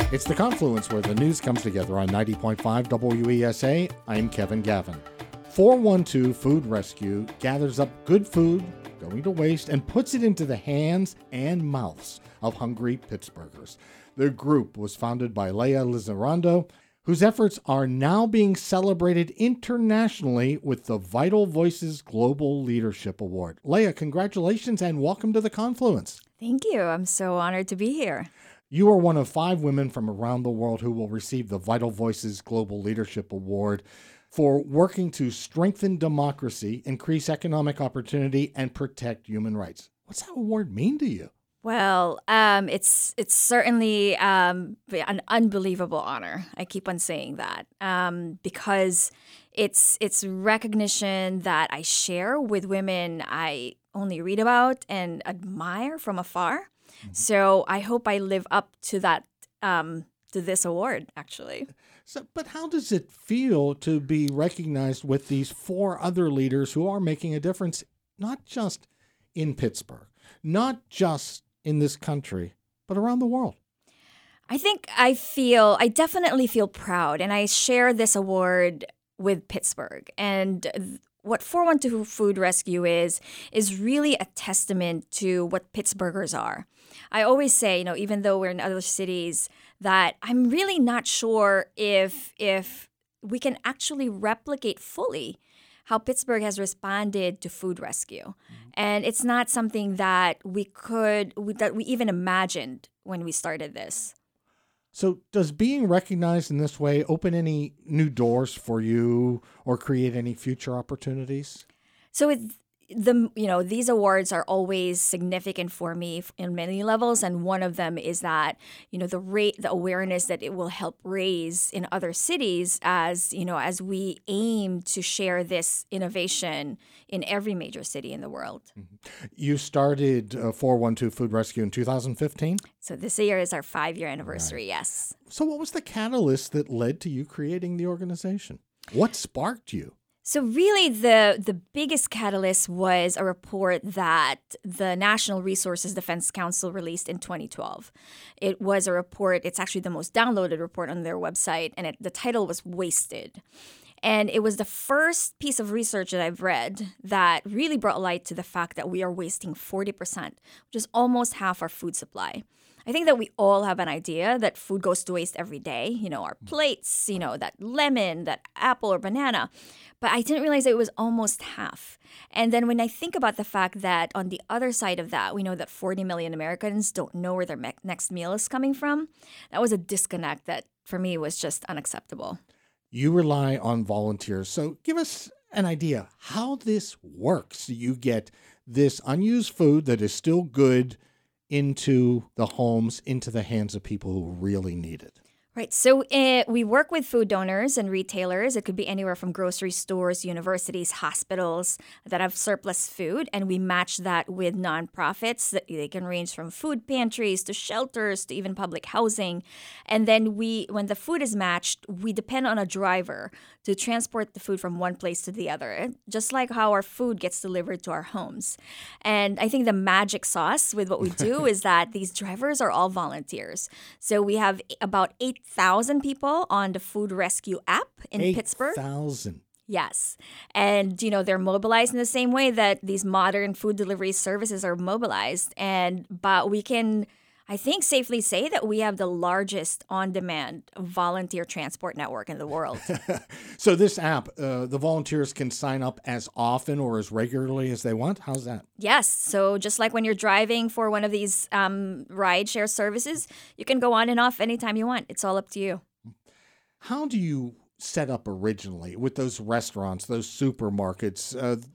It's The Confluence, where the news comes together on 90.5 WESA. I'm Kevin Gavin. 412 Food Rescue gathers up good food going to waste and puts it into the hands and mouths of hungry Pittsburghers. The group was founded by Leah Lizarrando, whose efforts are now being celebrated internationally with the Vital Voices Global Leadership Award. Leah, congratulations and welcome to The Confluence. Thank you. I'm so honored to be here. You are one of 5 women from around the world who will receive the Vital Voices Global Leadership Award for working to strengthen democracy, increase economic opportunity, and protect human rights. What's that award mean to you? Well, it's certainly an unbelievable honor. I keep on saying that because it's recognition that I share with women I only read about and admire from afar. Mm-hmm. So I hope I live up to that, to this award, actually. But how does it feel to be recognized with these 4 other leaders who are making a difference, not just in Pittsburgh, not just in this country, but around the world? I definitely feel proud, and I share this award with Pittsburgh. And what 412 Food Rescue is really a testament to what Pittsburghers are. I always say, even though we're in other cities, that I'm really not sure if we can actually replicate fully how Pittsburgh has responded to food rescue. Mm-hmm. And it's not something that we even imagined when we started this. So does being recognized in this way open any new doors for you or create any future opportunities? So these awards are always significant for me in many levels, and one of them is that the awareness that it will help raise in other cities as we aim to share this innovation in every major city in the world. Mm-hmm. You started 412 Food Rescue in 2015? So this year is our 5-year anniversary, right. Yes. So what was the catalyst that led to you creating the organization? What sparked you? So really, the biggest catalyst was a report that the National Resources Defense Council released in 2012. It was a report, it's actually the most downloaded report on their website, and the title was Wasted. And it was the first piece of research that I've read that really brought light to the fact that we are wasting 40%, which is almost half our food supply. I think that we all have an idea that food goes to waste every day, our plates, that lemon, that apple or banana. But I didn't realize that it was almost half. And then when I think about the fact that on the other side of that, we know that 40 million Americans don't know where their next meal is coming from, that was a disconnect that for me was just unacceptable. You rely on volunteers. So give us an idea how this works. You get this unused food that is still good into the homes, into the hands of people who really need it. Right. So we work with food donors and retailers. It could be anywhere from grocery stores, universities, hospitals that have surplus food. And we match that with nonprofits. They can range from food pantries to shelters to even public housing. And then when the food is matched, we depend on a driver to transport the food from one place to the other, just like how our food gets delivered to our homes. And I think the magic sauce with what we do is that these drivers are all volunteers. So we have about 8,000 people on the Food Rescue app in Pittsburgh. 8,000. Yes. And, they're mobilized in the same way that these modern food delivery services are mobilized. But we can, I think, safely say that we have the largest on-demand volunteer transport network in the world. So this app, the volunteers can sign up as often or as regularly as they want? How's that? Yes. So just like when you're driving for one of these ride-share services, you can go on and off anytime you want. It's all up to you. How do you set up originally with those restaurants, those supermarkets,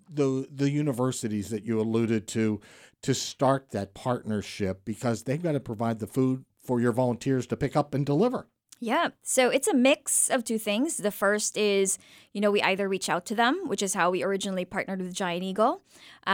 the universities that you alluded to start that partnership, because they've got to provide the food for your volunteers to pick up and deliver? Yeah. So it's a mix of 2 things. The first is, we either reach out to them, which is how we originally partnered with Giant Eagle,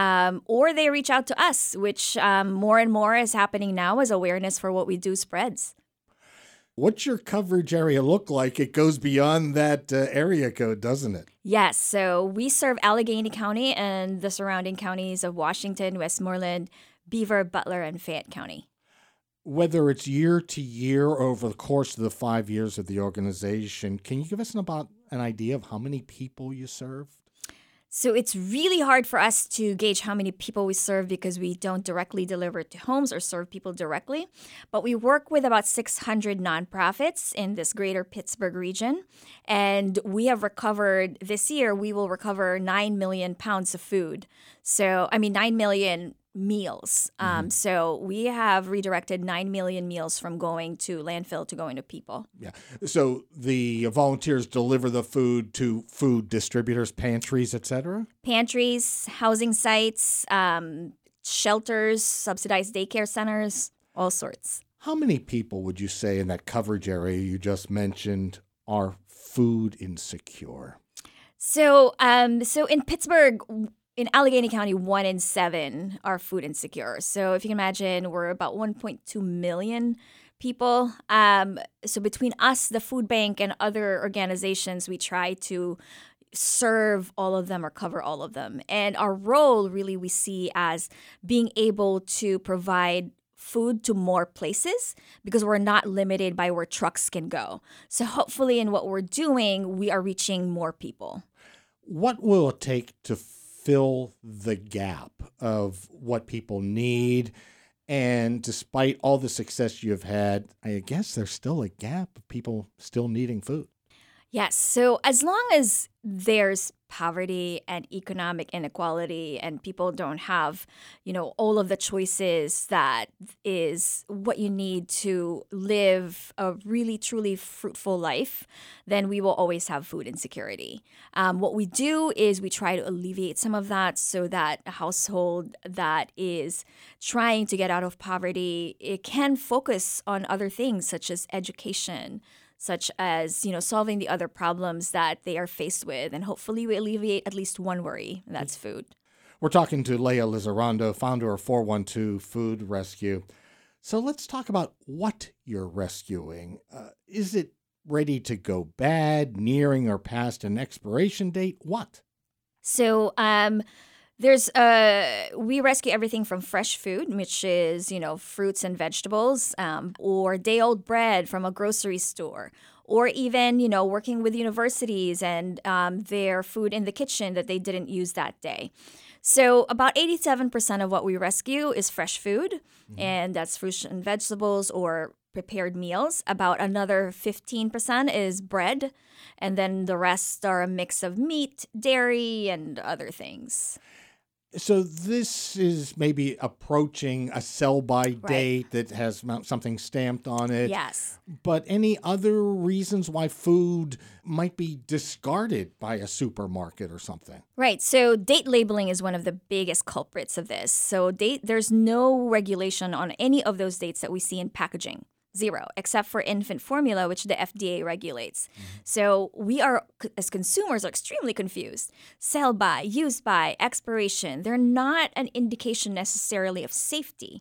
or they reach out to us, which more and more is happening now as awareness for what we do spreads. What's your coverage area look like? It goes beyond that area code, doesn't it? Yes. So we serve Allegheny County and the surrounding counties of Washington, Westmoreland, Beaver, Butler, and Fayette County. whether it's year to year or over the course of the 5 years of the organization, can you give us an idea of how many people you serve? So it's really hard for us to gauge how many people we serve because we don't directly deliver to homes or serve people directly. But we work with about 600 nonprofits in this greater Pittsburgh region. And we have recovered, this year, we will recover 9 million pounds of food. 9 million meals. So we have redirected 9 million meals from going to landfill to going to people. Yeah. So the volunteers deliver the food to food distributors, pantries, etc.? Pantries, housing sites, shelters, subsidized daycare centers, all sorts. How many people would you say in that coverage area you just mentioned are food insecure? So in Pittsburgh, in Allegheny County, 1 in 7 are food insecure. So if you can imagine, we're about 1.2 million people. So between us, the food bank, and other organizations, we try to serve all of them or cover all of them. And our role really we see as being able to provide food to more places because we're not limited by where trucks can go. So hopefully in what we're doing, we are reaching more people. What will it take to fill the gap of what people need? And despite all the success you've had, I guess there's still a gap of people still needing food. Yes. So as long as there's poverty and economic inequality and people don't have, all of the choices that is what you need to live a really, truly fruitful life, then we will always have food insecurity. What we do is we try to alleviate some of that so that a household that is trying to get out of poverty, it can focus on other things such as education, such as, solving the other problems that they are faced with. And hopefully we alleviate at least one worry, and that's food. We're talking to Leah Lizarrando, founder of 412 Food Rescue. So let's talk about what you're rescuing. Is it ready to go bad, nearing or past an expiration date? What? So, we rescue everything from fresh food, which is, fruits and vegetables, or day-old bread from a grocery store, or even, working with universities and their food in the kitchen that they didn't use that day. So about 87% of what we rescue is fresh food, and that's fruits and vegetables or prepared meals. About another 15% is bread, and then the rest are a mix of meat, dairy, and other things. So this is maybe approaching a sell-by date that has something stamped on it. Yes. But any other reasons why food might be discarded by a supermarket or something? Right. So date labeling is one of the biggest culprits of this. So there's no regulation on any of those dates that we see in packaging. Zero, except for infant formula, which the FDA regulates. So we are, as consumers, are extremely confused. Sell by, use by, expiration. They're not an indication necessarily of safety.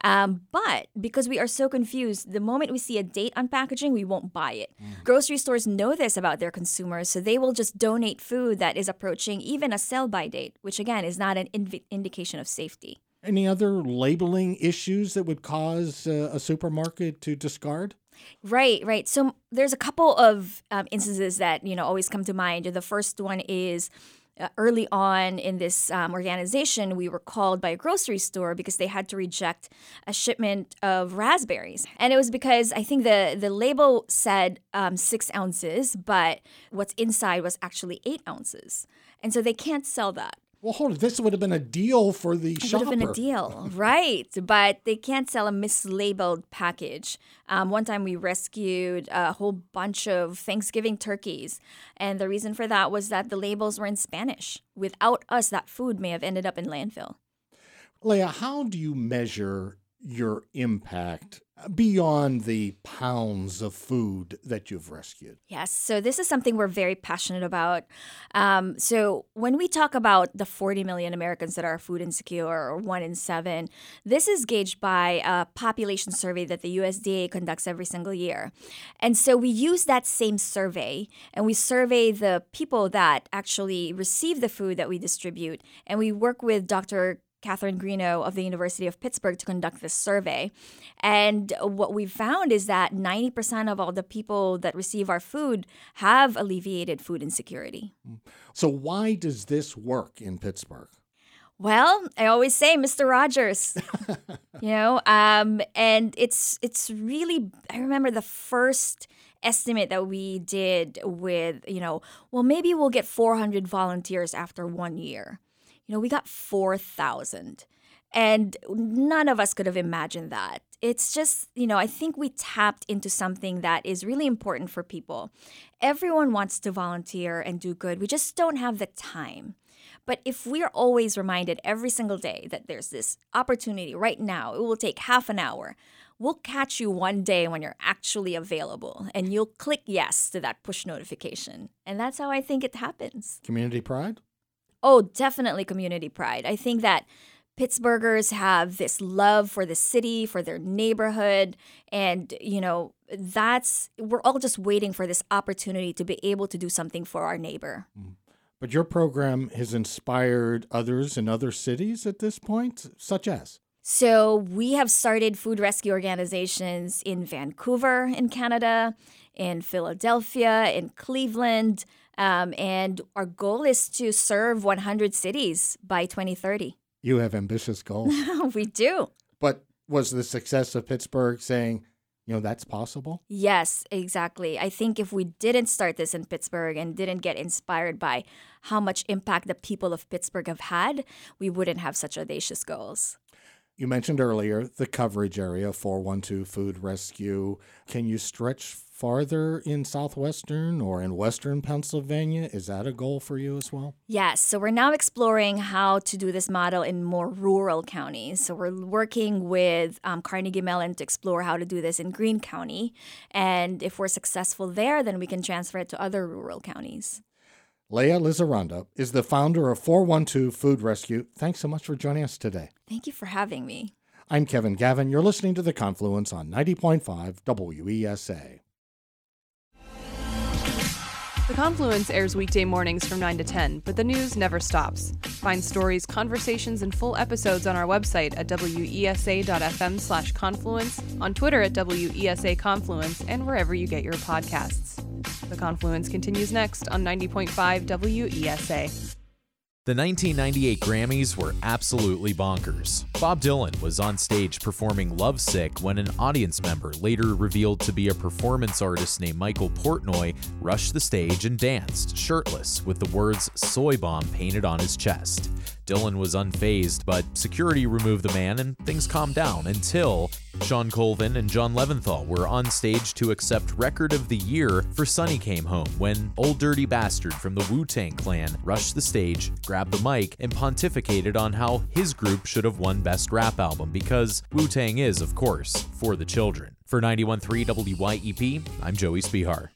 But because we are so confused, the moment we see a date on packaging, we won't buy it. Grocery stores know this about their consumers, so they will just donate food that is approaching even a sell-by date, which again is not an indication of safety. Any other labeling issues that would cause a supermarket to discard? Right. So there's a couple of instances that, always come to mind. The first one is early on in this organization, we were called by a grocery store because they had to reject a shipment of raspberries. And it was because I think the label said 6 ounces, but what's inside was actually 8 ounces. And so they can't sell that. Well, hold on. This would have been a deal for the shopper. It would have been a deal, right? But they can't sell a mislabeled package. One time we rescued a whole bunch of Thanksgiving turkeys. And the reason for that was that the labels were in Spanish. Without us, that food may have ended up in landfill. Leah, how do you measure your impact beyond the pounds of food that you've rescued? Yes, so this is something we're very passionate about. So when we talk about the 40 million Americans that are food insecure, or 1 in 7, this is gauged by a population survey that the USDA conducts every single year. And so we use that same survey, and we survey the people that actually receive the food that we distribute, and we work with Dr. Catherine Greeno of the University of Pittsburgh to conduct this survey. And what we found is that 90% of all the people that receive our food have alleviated food insecurity. So why does this work in Pittsburgh? Well, I always say, Mr. Rogers, and it's really, I remember the first estimate that we did with, well, maybe we'll get 400 volunteers after 1 year. We got 4,000. And none of us could have imagined that. It's just, I think we tapped into something that is really important for people. Everyone wants to volunteer and do good. We just don't have the time. But if we're always reminded every single day that there's this opportunity right now, it will take half an hour. We'll catch you one day when you're actually available, and you'll click yes to that push notification. And that's how I think it happens. Community pride? Oh, definitely community pride. I think that Pittsburghers have this love for the city, for their neighborhood, and, we're all just waiting for this opportunity to be able to do something for our neighbor. But your program has inspired others in other cities at this point, such as? So we have started food rescue organizations in Vancouver, in Canada, in Philadelphia, in Cleveland, and our goal is to serve 100 cities by 2030. You have ambitious goals. We do. But was the success of Pittsburgh saying, that's possible? Yes, exactly. I think if we didn't start this in Pittsburgh and didn't get inspired by how much impact the people of Pittsburgh have had, we wouldn't have such audacious goals. You mentioned earlier the coverage area, 412 Food Rescue. Can you stretch farther in southwestern or in western Pennsylvania? Is that a goal for you as well? Yes. So we're now exploring how to do this model in more rural counties. So we're working with Carnegie Mellon to explore how to do this in Greene County. And if we're successful there, then we can transfer it to other rural counties. Leah Lizarranda is the founder of 412 Food Rescue. Thanks so much for joining us today. Thank you for having me. I'm Kevin Gavin. You're listening to The Confluence on 90.5 WESA. The Confluence airs weekday mornings from 9 to 10, but the news never stops. Find stories, conversations, and full episodes on our website at wesa.fm/confluence, on Twitter at WESA Confluence, and wherever you get your podcasts. The Confluence continues next on 90.5 WESA. The 1998 Grammys were absolutely bonkers. Bob Dylan was on stage performing Lovesick when an audience member, later revealed to be a performance artist named Michael Portnoy, rushed the stage and danced, shirtless, with the words "Soy Bomb" painted on his chest. Dylan was unfazed, but security removed the man and things calmed down until Sean Colvin and John Leventhal were on stage to accept Record of the Year for Sonny Came Home when Old Dirty Bastard from the Wu-Tang Clan rushed the stage, grabbed the mic, and pontificated on how his group should have won Best Rap Album because Wu-Tang is, of course, for the children. For 91.3 WYEP, I'm Joey Spihar.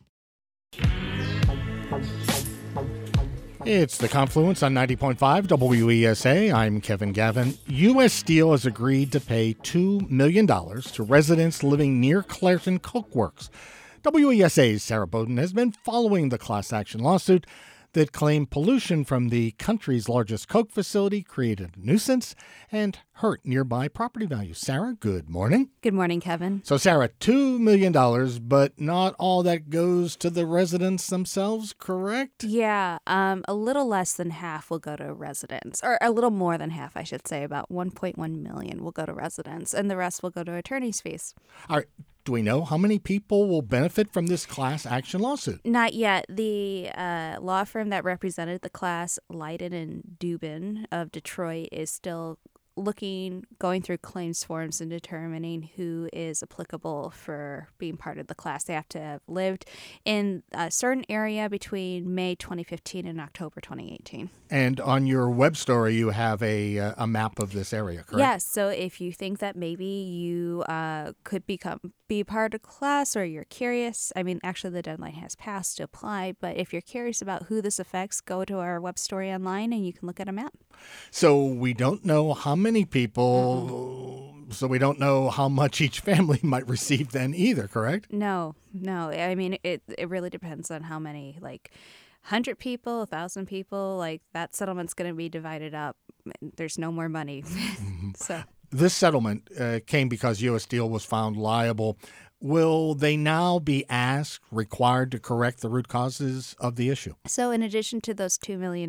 It's The Confluence on 90.5 WESA. I'm Kevin Gavin. U.S. Steel has agreed to pay $2 million to residents living near Clairton Coke Works. WESA's Sarah Bowden has been following the class action lawsuit that claimed pollution from the country's largest coke facility created a nuisance and hurt nearby property values. Sarah, good morning. Good morning, Kevin. So, Sarah, $2 million, but not all that goes to the residents themselves, correct? Yeah, a little less than half will go to residents, or a little more than half, I should say. About 1.1 million will go to residents, and the rest will go to attorney's fees. All right. Do we know how many people will benefit from this class action lawsuit? Not yet. The law firm that represented the class, Leiden and Dubin of Detroit, is still going through claims forms and determining who is applicable for being part of the class. They have to have lived in a certain area between May 2015 and October 2018. And on your web story, you have a map of this area, correct? Yes. So if you think that maybe you could be part of the class, or you're curious, I mean, actually the deadline has passed to apply, but if you're curious about who this affects, go to our web story online and you can look at a map. So we don't know how many people, so we don't know how much each family might receive then either, correct? No. I mean, it really depends on how many, 100 people, 1,000 people, that settlement's going to be divided up there's no more money. So this settlement came because U.S. Steel was found liable. Will they now be required to correct the root causes of the issue? So in addition to those $2 million,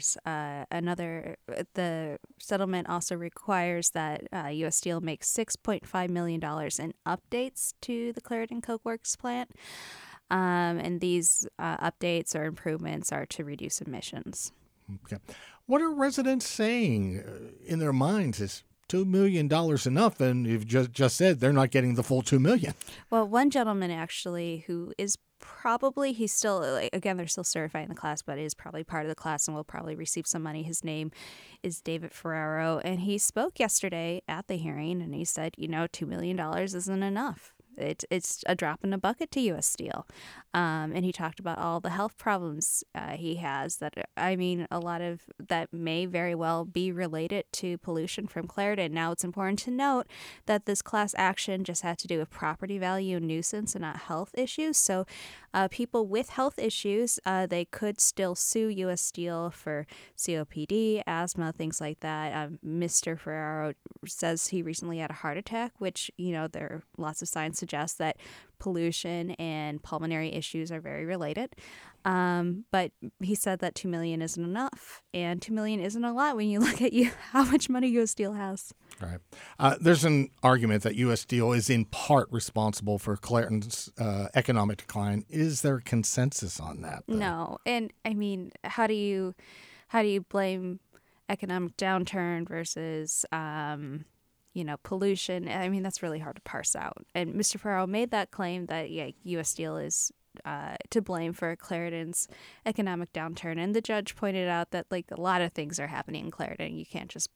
the settlement also requires that U.S. Steel make $6.5 million in updates to the Clarendon Coke Works plant. And these updates or improvements are to reduce emissions. Okay. What are residents saying in their minds? Is $2 million enough? And you've just said they're not getting the full $2 million. Well, one gentleman actually who is probably, he's still, again, they're still certifying the class, but is probably part of the class and will probably receive some money. His name is David Ferraro. And he spoke yesterday at the hearing and he said, $2 million isn't enough. It's a drop in the bucket to U.S. Steel. And he talked about all the health problems he has that, a lot of that may very well be related to pollution from Clarendon. Now, it's important to note that this class action just had to do with property value and nuisance and not health issues. So people with health issues, they could still sue U.S. Steel for COPD, asthma, things like that. Mr. Ferraro says he recently had a heart attack, which, there are lots of signs suggest that pollution and pulmonary issues are very related. But he said that $2 million isn't enough, and $2 million isn't a lot when you look at how much money U.S. Steel has. All right. There's an argument that U.S. Steel is in part responsible for Clarendon's economic decline. Is there consensus on that, though? No. And how do you blame economic downturn versus pollution? That's really hard to parse out. And Mr. Ferraro made that claim that U.S. Steel is to blame for Clarendon's economic downturn. And the judge pointed out that a lot of things are happening in Clarendon. You can't just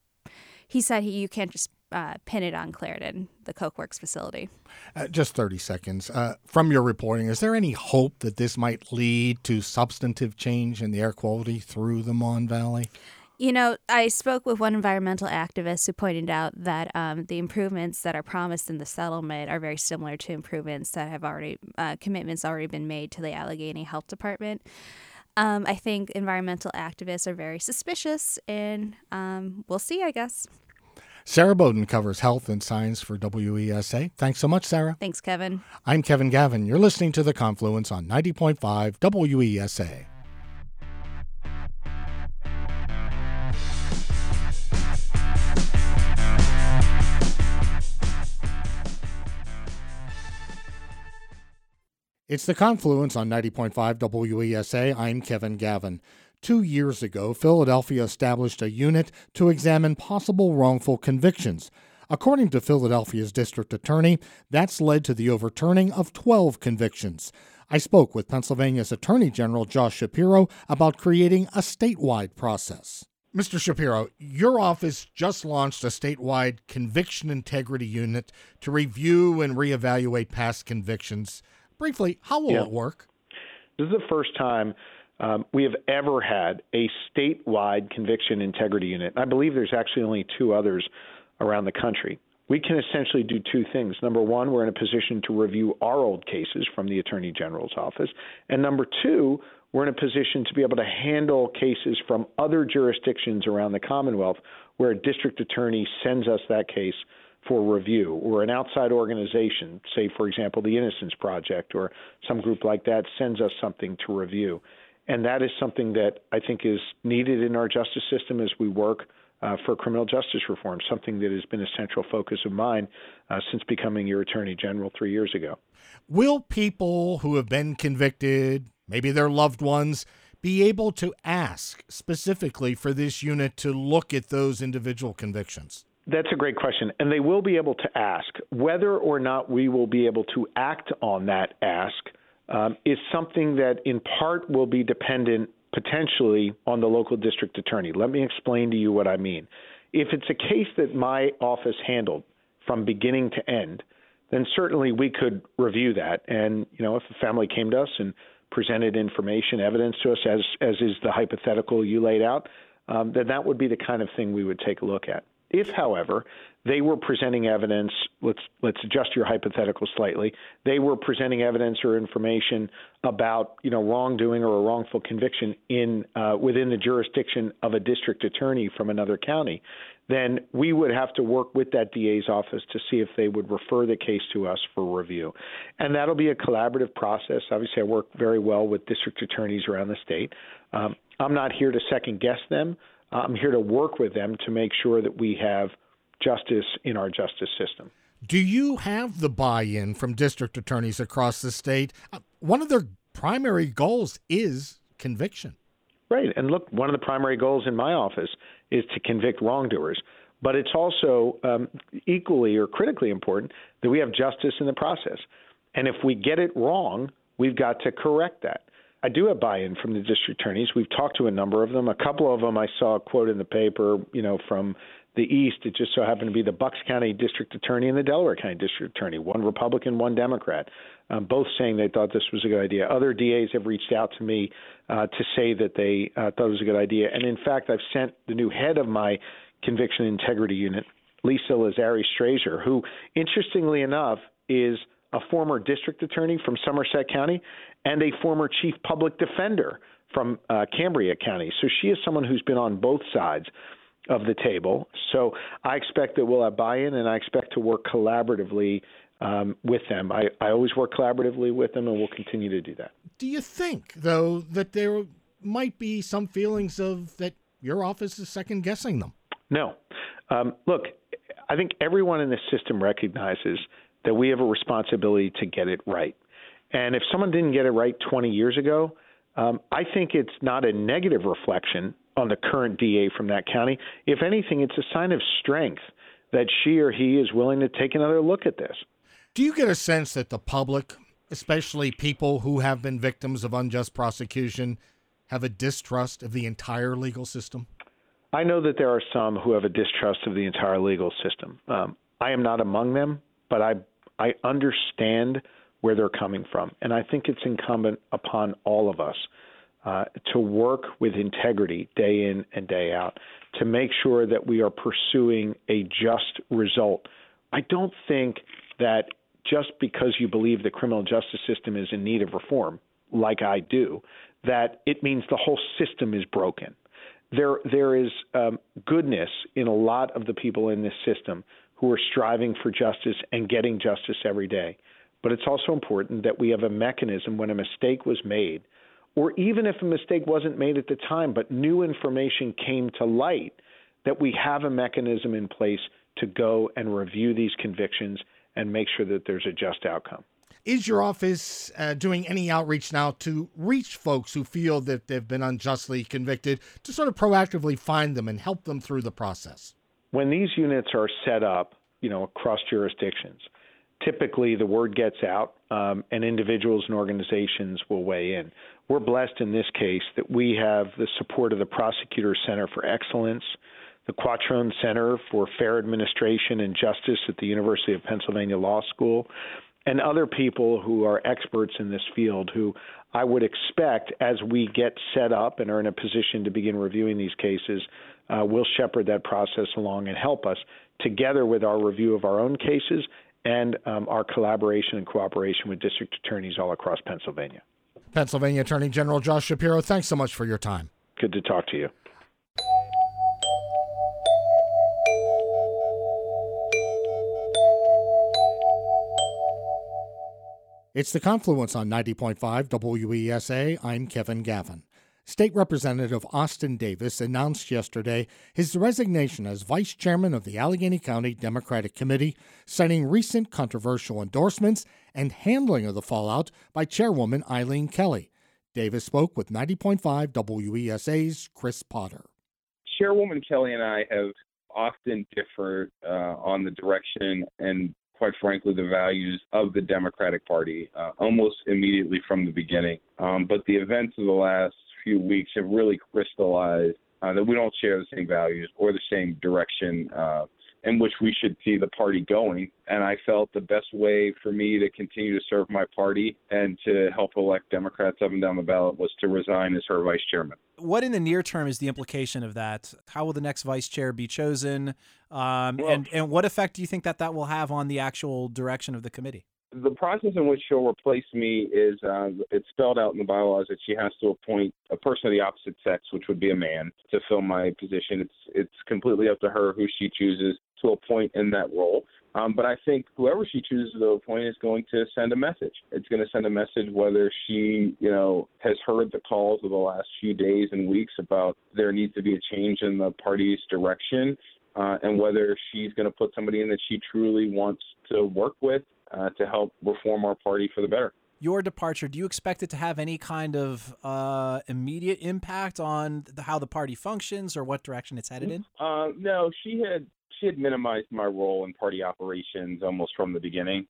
pin it on Clarendon, the Coke Works facility. Just 30 seconds. From your reporting, is there any hope that this might lead to substantive change in the air quality through the Mon Valley? I spoke with one environmental activist who pointed out that the improvements that are promised in the settlement are very similar to improvements that have commitments already been made to the Allegheny Health Department. I think environmental activists are very suspicious, and we'll see, I guess. Sarah Bowden covers health and science for WESA. Thanks so much, Sarah. Thanks, Kevin. I'm Kevin Gavin. You're listening to The Confluence on 90.5 WESA. It's The Confluence on 90.5 WESA. I'm Kevin Gavin. 2 years ago, Philadelphia established a unit to examine possible wrongful convictions. According to Philadelphia's district attorney, that's led to the overturning of 12 convictions. I spoke with Pennsylvania's Attorney General Josh Shapiro about creating a statewide process. Mr. Shapiro, your office just launched a statewide conviction integrity unit to review and reevaluate past convictions. Briefly, how will it work? This is the first time we have ever had a statewide conviction integrity unit. I believe there's actually only 2 others around the country. We can essentially do 2 things. Number one, we're in a position to review our old cases from the Attorney General's office. And number 2, we're in a position to be able to handle cases from other jurisdictions around the Commonwealth where a district attorney sends us that case for review, or an outside organization, say, for example, the Innocence Project or some group like that, sends us something to review. And that is something that I think is needed in our justice system as we work for criminal justice reform, something that has been a central focus of mine since becoming your Attorney General 3 years ago. Will people who have been convicted, maybe their loved ones, be able to ask specifically for this unit to look at those individual convictions? That's a great question. And they will be able to ask. Whether or not we will be able to act on that ask is something that in part will be dependent potentially on the local district attorney. Let me explain to you what I mean. If it's a case that my office handled from beginning to end, then certainly we could review that. And, if a family came to us and presented information, evidence to us, as is the hypothetical you laid out, then that would be the kind of thing we would take a look at. If, however, they were presenting evidence, let's adjust your hypothetical slightly, they were presenting evidence or information about wrongdoing or a wrongful conviction within the jurisdiction of a district attorney from another county, then we would have to work with that DA's office to see if they would refer the case to us for review. And that'll be a collaborative process. Obviously, I work very well with district attorneys around the state. I'm not here to second guess them. I'm here to work with them to make sure that we have justice in our justice system. Do you have the buy-in from district attorneys across the state? One of their primary goals is conviction. Right. And look, one of the primary goals in my office is to convict wrongdoers. But it's also equally or critically important that we have justice in the process. And if we get it wrong, we've got to correct that. I do have buy-in from the district attorneys. We've talked to a number of them. A couple of them I saw a quote in the paper, from the East. It just so happened to be the Bucks County District Attorney and the Delaware County District Attorney, one Republican, one Democrat, both saying they thought this was a good idea. Other DAs have reached out to me to say that they thought it was a good idea. And in fact, I've sent the new head of my Conviction Integrity Unit, Lisa Lazari-Strazier, who, interestingly enough, is a former district attorney from Somerset County and a former chief public defender from Cambria County. So she is someone who's been on both sides of the table. So I expect that we'll have buy-in, and I expect to work collaboratively with them. I always work collaboratively with them, and we'll continue to do that. Do you think, though, that there might be some feelings of that your office is second-guessing them? No. Look, I think everyone in this system recognizes that we have a responsibility to get it right. And if someone didn't get it right 20 years ago, I think it's not a negative reflection on the current DA from that county. If anything, it's a sign of strength that she or he is willing to take another look at this. Do you get a sense that the public, especially people who have been victims of unjust prosecution, have a distrust of the entire legal system? I know that there are some who have a distrust of the entire legal system. I am not among them, but I understand where they're coming from. And I think it's incumbent upon all of us to work with integrity day in and day out to make sure that we are pursuing a just result. I don't think that just because you believe the criminal justice system is in need of reform, like I do, that it means the whole system is broken. There is goodness in a lot of the people in this system who are striving for justice and getting justice every day. But it's also important that we have a mechanism when a mistake was made, or even if a mistake wasn't made at the time, but new information came to light, that we have a mechanism in place to go and review these convictions and make sure that there's a just outcome. Is your office doing any outreach now to reach folks who feel that they've been unjustly convicted, to sort of proactively find them and help them through the process? When these units are set up, across jurisdictions, typically the word gets out and individuals and organizations will weigh in. We're blessed in this case that we have the support of the Prosecutor Center for Excellence, the Quattrone Center for Fair Administration and Justice at the University of Pennsylvania Law School, and other people who are experts in this field who I would expect, as we get set up and are in a position to begin reviewing these cases, will shepherd that process along and help us together with our review of our own cases and our collaboration and cooperation with district attorneys all across Pennsylvania. Pennsylvania Attorney General Josh Shapiro, thanks so much for your time. Good to talk to you. It's The Confluence on 90.5 WESA. I'm Kevin Gavin. State Representative Austin Davis announced yesterday his resignation as vice chairman of the Allegheny County Democratic Committee, citing recent controversial endorsements and handling of the fallout by Chairwoman Eileen Kelly. Davis spoke with 90.5 WESA's Chris Potter. Chairwoman Kelly and I have often differed on the direction and, quite frankly, the values of the Democratic Party almost immediately from the beginning. But the events of the last few weeks have really crystallized that we don't share the same values or the same direction in which we should see the party going. And I felt the best way for me to continue to serve my party and to help elect Democrats up and down the ballot was to resign as her vice chairman. What in the near term is the implication of that? How will the next vice chair be chosen? And what effect do you think that will have on the actual direction of the committee? The process in which she'll replace me is it's spelled out in the bylaws that she has to appoint a person of the opposite sex, which would be a man, to fill my position. It's completely up to her who she chooses to appoint in that role. But I think whoever she chooses to appoint is going to send a message. It's going to send a message whether she, has heard the calls of the last few days and weeks about there needs to be a change in the party's direction, and whether she's going to put somebody in that she truly wants to work with to help reform our party for the better. Your departure, do you expect it to have any kind of immediate impact on how the party functions or what direction it's headed in? No, she had minimized my role in party operations almost from the beginning.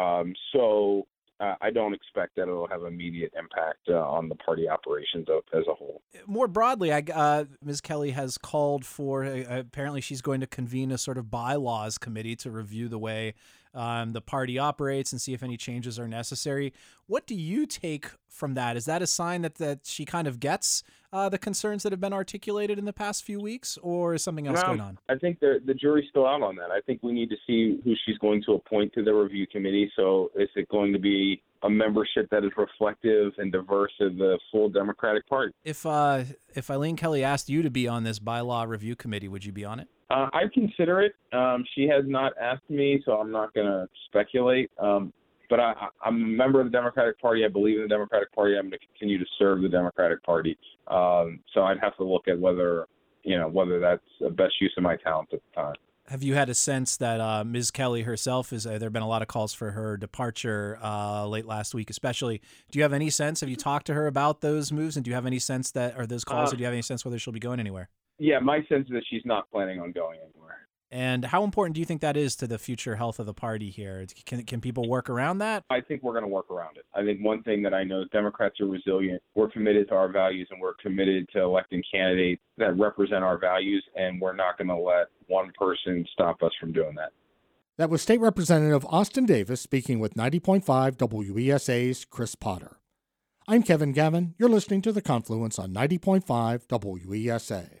So I don't expect that it'll have immediate impact on the party operations as a whole. More broadly, Ms. Kelly has called for, apparently she's going to convene a sort of bylaws committee to review the way the party operates and see if any changes are necessary. What do you take from that? Is that a sign that she kind of gets the concerns that have been articulated in the past few weeks, or is something else going on? I think the jury's still out on that. I think we need to see who she's going to appoint to the review committee. So is it going to be a membership that is reflective and diverse of the full Democratic Party? If Eileen Kelly asked you to be on this bylaw review committee, would you be on it? I'd consider it. She has not asked me, so I'm not going to speculate. But I'm a member of the Democratic Party. I believe in the Democratic Party. I'm going to continue to serve the Democratic Party. So I'd have to look at whether that's the best use of my talent at the time. Have you had a sense that Ms. Kelly herself there have been a lot of calls for her departure late last week, especially? Do you have any sense? Have you talked to her about those moves, and do you have any sense or those calls? Or do you have any sense whether she'll be going anywhere? Yeah, my sense is that she's not planning on going anywhere. And how important do you think that is to the future health of the party here? Can people work around that? I think we're going to work around it. I think one thing that I know is Democrats are resilient. We're committed to our values, and we're committed to electing candidates that represent our values, and we're not going to let one person stop us from doing that. That was State Representative Austin Davis speaking with 90.5 WESA's Chris Potter. I'm Kevin Gavin. You're listening to The Confluence on 90.5 WESA.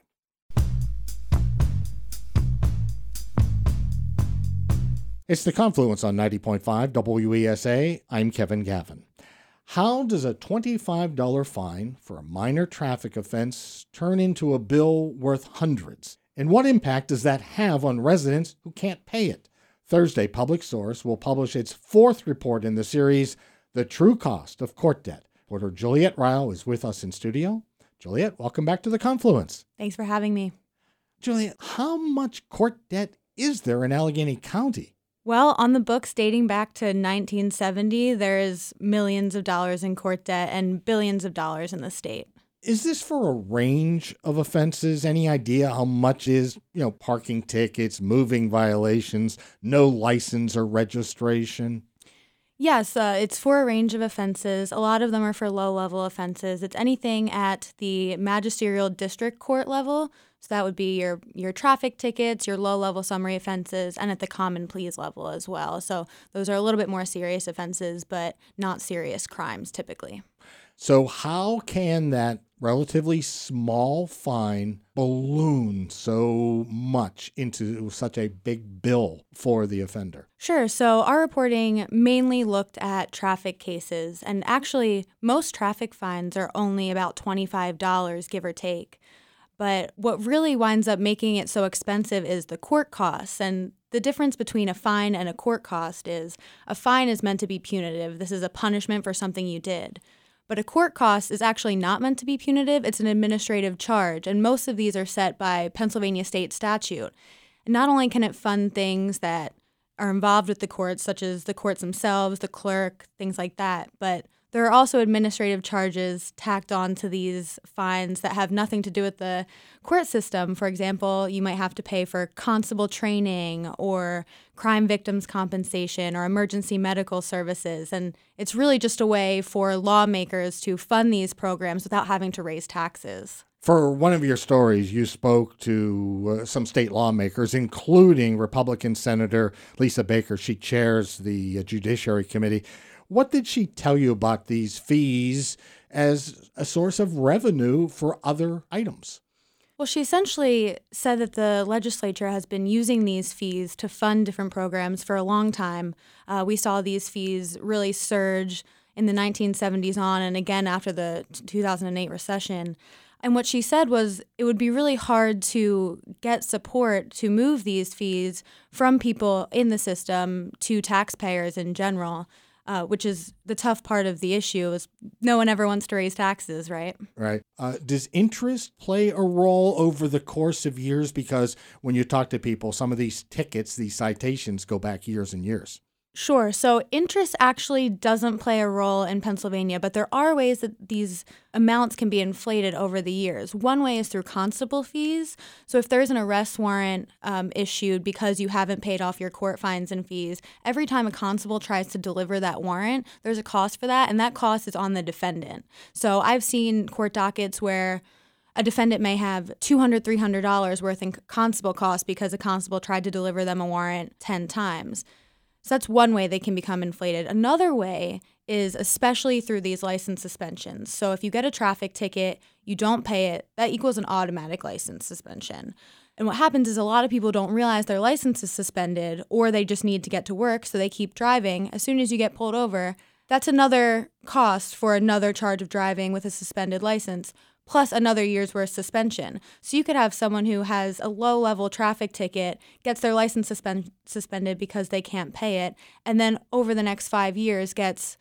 It's The Confluence on 90.5 WESA. I'm Kevin Gavin. How does a $25 fine for a minor traffic offense turn into a bill worth hundreds? And what impact does that have on residents who can't pay it? Thursday, Public Source will publish its fourth report in the series, The True Cost of Court Debt. Reporter Juliet Ryle is with us in studio. Juliet, welcome back to The Confluence. Thanks for having me. Juliet, how much court debt is there in Allegheny County? Well, on the books dating back to 1970, there is millions of dollars in court debt and billions of dollars in the state. Is this for a range of offenses? Any idea how much is, parking tickets, moving violations, no license or registration? Yes, it's for a range of offenses. A lot of them are for low-level offenses. It's anything at the magisterial district court level. So that would be your traffic tickets, your low-level summary offenses, and at the common pleas level as well. So those are a little bit more serious offenses, but not serious crimes typically. So how can that relatively small fine balloon so much into such a big bill for the offender? Sure. So our reporting mainly looked at traffic cases, and actually most traffic fines are only about $25, give or take. But what really winds up making it so expensive is the court costs. And the difference between a fine and a court cost is a fine is meant to be punitive. This is a punishment for something you did. But a court cost is actually not meant to be punitive. It's an administrative charge. And most of these are set by Pennsylvania state statute. And not only can it fund things that are involved with the courts, such as the courts themselves, the clerk, things like that, but there are also administrative charges tacked on to these fines that have nothing to do with the court system. For example, you might have to pay for constable training or crime victims compensation or emergency medical services. And it's really just a way for lawmakers to fund these programs without having to raise taxes. For one of your stories, you spoke to some state lawmakers, including Republican Senator Lisa Baker. She chairs the Judiciary Committee. What did she tell you about these fees as a source of revenue for other items? Well, she essentially said that the legislature has been using these fees to fund different programs for a long time. We saw these fees really surge in the 1970s on and again after the 2008 recession. And what she said was it would be really hard to get support to move these fees from people in the system to taxpayers in general, which is the tough part of the issue is no one ever wants to raise taxes, right? Right. Does interest play a role over the course of years? Because when you talk to people, some of these tickets, these citations go back years and years. Sure. So interest actually doesn't play a role in Pennsylvania, but there are ways that these amounts can be inflated over the years. One way is through constable fees. So if there's an arrest warrant issued because you haven't paid off your court fines and fees, every time a constable tries to deliver that warrant, there's a cost for that, and that cost is on the defendant. So I've seen court dockets where a defendant may have $200, $300 worth in constable costs because a constable tried to deliver them a warrant 10 times. So that's one way they can become inflated. Another way is especially through these license suspensions. So if you get a traffic ticket, you don't pay it, that equals an automatic license suspension. And what happens is a lot of people don't realize their license is suspended or they just need to get to work, so they keep driving. As soon as you get pulled over, that's another cost for another charge of driving with a suspended license, plus another year's worth suspension. So you could have someone who has a low-level traffic ticket, gets their license suspended because they can't pay it, and then over the next 5 years gets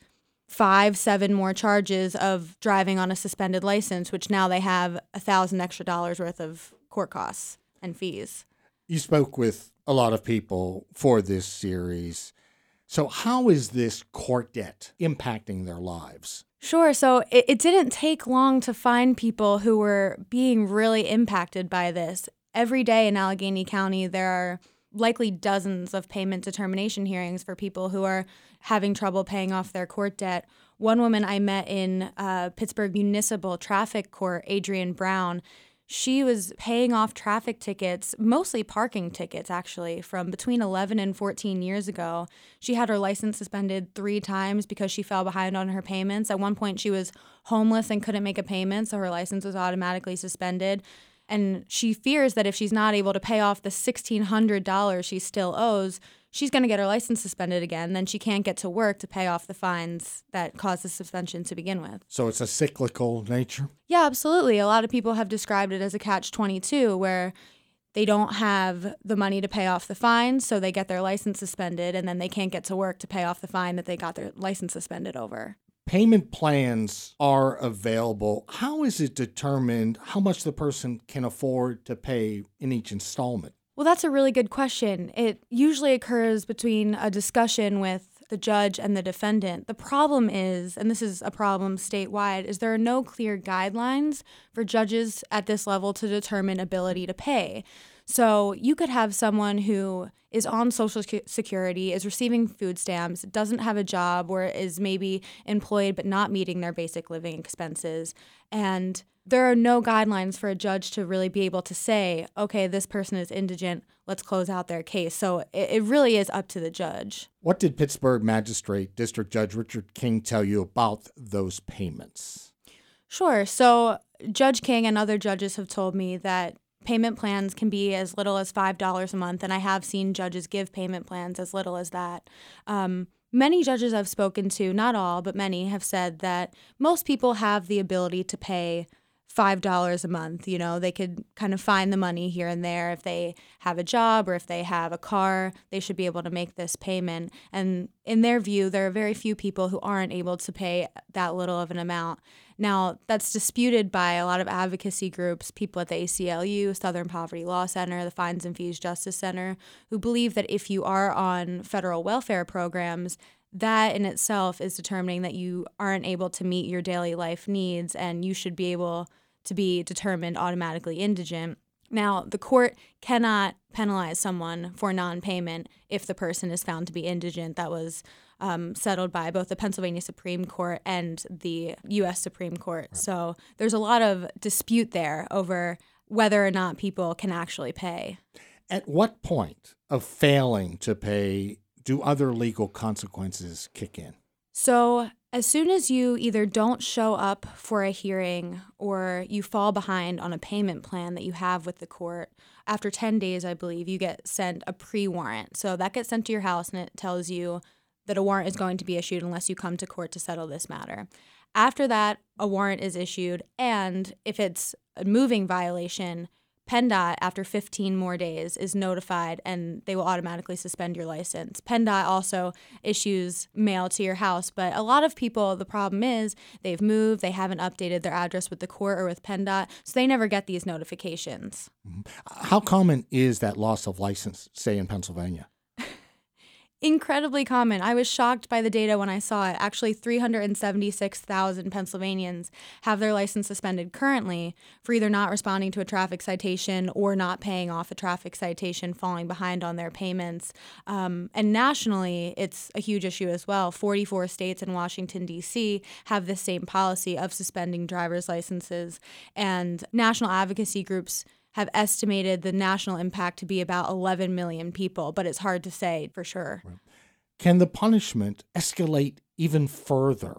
5-7 more charges of driving on a suspended license, which now they have $1,000 extra worth of court costs and fees. You spoke with a lot of people for this series. So how is this court debt impacting their lives? Sure. So it didn't take long to find people who were being really impacted by this. Every day in Allegheny County, there are likely dozens of payment determination hearings for people who are having trouble paying off their court debt. One woman I met in Pittsburgh Municipal Traffic Court, Adrienne Brown, she was paying off traffic tickets, mostly parking tickets, actually, from between 11 and 14 years ago. She had her license suspended 3 times because she fell behind on her payments. At one point, she was homeless and couldn't make a payment, so her license was automatically suspended. And she fears that if she's not able to pay off the $1,600 she still owes, she's going to get her license suspended again. Then she can't get to work to pay off the fines that caused the suspension to begin with. So it's a cyclical nature? Yeah, absolutely. A lot of people have described it as a catch-22 where they don't have the money to pay off the fines, so they get their license suspended, and then they can't get to work to pay off the fine that they got their license suspended over. Payment plans are available. How is it determined how much the person can afford to pay in each installment? Well, that's a really good question. It usually occurs between a discussion with the judge and the defendant. The problem is, and this is a problem statewide, is there are no clear guidelines for judges at this level to determine ability to pay. So you could have someone who is on Social Security, is receiving food stamps, doesn't have a job, or is maybe employed but not meeting their basic living expenses. And there are no guidelines for a judge to really be able to say, okay, this person is indigent, let's close out their case. So it really is up to the judge. What did Pittsburgh Magistrate District Judge Richard King tell you about those payments? Sure. So Judge King and other judges have told me that payment plans can be as little as $5 a month, and I have seen judges give payment plans as little as that. Many judges I've spoken to, not all, but many, have said that most people have the ability to pay $5 a month. You know, they could kind of find the money here and there. If they have a job or if they have a car, they should be able to make this payment. And in their view, there are very few people who aren't able to pay that little of an amount. Now, that's disputed by a lot of advocacy groups, people at the ACLU, Southern Poverty Law Center, the Fines and Fees Justice Center, who believe that if you are on federal welfare programs, that in itself is determining that you aren't able to meet your daily life needs and you should be able to be determined automatically indigent. Now, the court cannot penalize someone for non-payment if the person is found to be indigent. That was settled by both the Pennsylvania Supreme Court and the U.S. Supreme Court. Right. So there's a lot of dispute there over whether or not people can actually pay. At what point of failing to pay do other legal consequences kick in? So as soon as you either don't show up for a hearing or you fall behind on a payment plan that you have with the court, after 10 days, I believe, you get sent a pre-warrant. So that gets sent to your house and it tells you that a warrant is going to be issued unless you come to court to settle this matter. After that, a warrant is issued, and if it's a moving violation, PennDOT, after 15 more days, is notified and they will automatically suspend your license. PennDOT also issues mail to your house, but a lot of people, the problem is they've moved, they haven't updated their address with the court or with PennDOT, so they never get these notifications. How common is that loss of license, say, in Pennsylvania? Incredibly common. I was shocked by the data when I saw it. Actually, 376,000 Pennsylvanians have their license suspended currently for either not responding to a traffic citation or not paying off a traffic citation, falling behind on their payments. And nationally, it's a huge issue as well. 44 states and Washington, D.C. have this same policy of suspending driver's licenses. And national advocacy groups have estimated the national impact to be about 11 million people, but it's hard to say for sure. Right. Can the punishment escalate even further?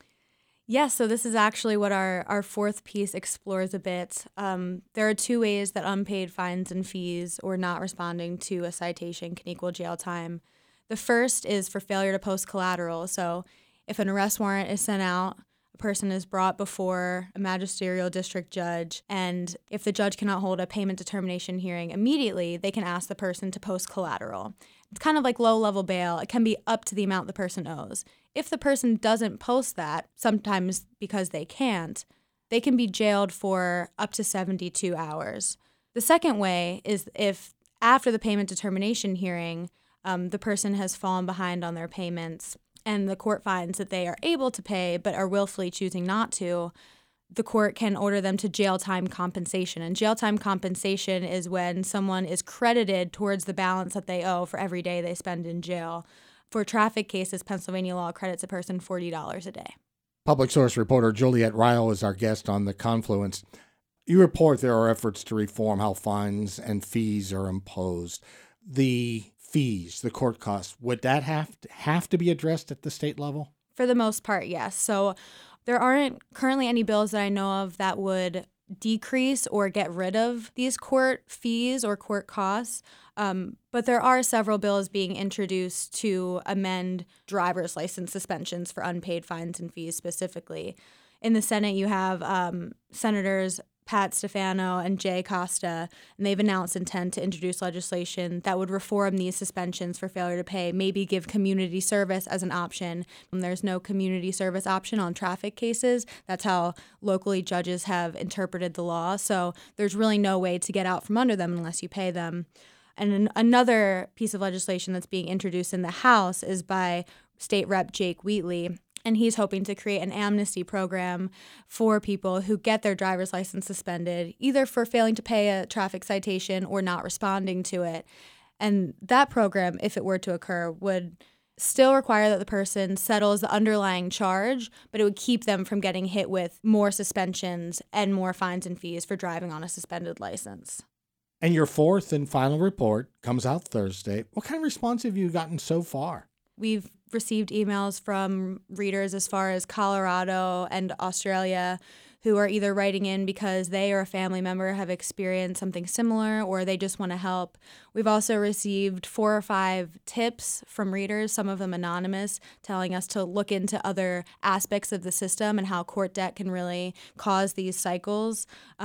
Yes, so this is actually what our fourth piece explores a bit. There are two ways that unpaid fines and fees or not responding to a citation can equal jail time. The first is for failure to post collateral. So if an arrest warrant is sent out, person is brought before a magisterial district judge, and if the judge cannot hold a payment determination hearing immediately, they can ask the person to post collateral. It's kind of like low-level bail. It can be up to the amount the person owes. If the person doesn't post that, sometimes because they can't, they can be jailed for up to 72 hours. The second way is if after the payment determination hearing, the person has fallen behind on their payments and the court finds that they are able to pay but are willfully choosing not to, the court can order them to jail time compensation. And jail time compensation is when someone is credited towards the balance that they owe for every day they spend in jail. For traffic cases, Pennsylvania law credits a person $40 a day. Public Source reporter Juliet Ryle is our guest on The Confluence. You report there are efforts to reform how fines and fees are imposed. The fees, the court costs, would that have to be addressed at the state level? For the most part, yes. So there aren't currently any bills that I know of that would decrease or get rid of these court fees or court costs. But there are several bills being introduced to amend driver's license suspensions for unpaid fines and fees specifically. In the Senate, you have Senators Pat Stefano and Jay Costa, and they've announced intent to introduce legislation that would reform these suspensions for failure to pay, maybe give community service as an option. There's no community service option on traffic cases. That's how locally judges have interpreted the law. So there's really no way to get out from under them unless you pay them. And another piece of legislation that's being introduced in the House is by State Rep Jake Wheatley. And he's hoping to create an amnesty program for people who get their driver's license suspended, either for failing to pay a traffic citation or not responding to it. And that program, if it were to occur, would still require that the person settles the underlying charge, but it would keep them from getting hit with more suspensions and more fines and fees for driving on a suspended license. And your fourth and final report comes out Thursday. What kind of response have you gotten so far? We've received emails from readers as far as Colorado and Australia who are either writing in because they or a family member have experienced something similar or they just want to help. We've also received 4 or 5 tips from readers, some of them anonymous, telling us to look into other aspects of the system and how court debt can really cause these cycles.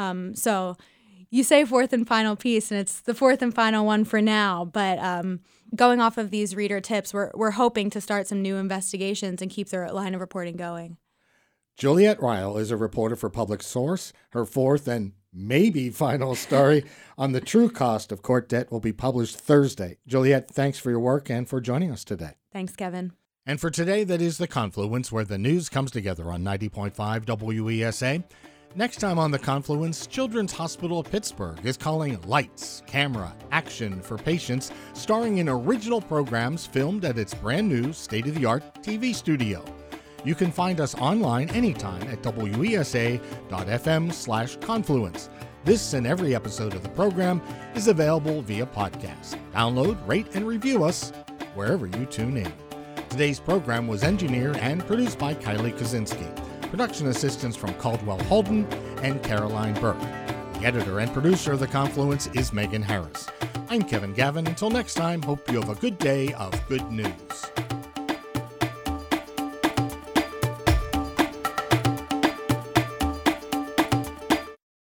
So you say fourth and final piece, and it's the fourth and final one for now, but going off of these reader tips, we're hoping to start some new investigations and keep their line of reporting going. Juliet Ryle is a reporter for Public Source. Her fourth and maybe final story on the true cost of court debt will be published Thursday. Juliet, thanks for your work and for joining us today. Thanks, Kevin. And for today, that is The Confluence, where the news comes together on 90.5 WESA. Next time on The Confluence, Children's Hospital of Pittsburgh is calling Lights, Camera, Action for Patients, starring in original programs filmed at its brand new state-of-the-art TV studio. You can find us online anytime at wesa.fm/confluence. This and every episode of the program is available via podcast. Download, rate, and review us wherever you tune in. Today's program was engineered and produced by Kylie Kaczynski. Production assistance from Caldwell Holden and Caroline Burke. The editor and producer of The Confluence is Megan Harris. I'm Kevin Gavin. Until next time, hope you have a good day of good news.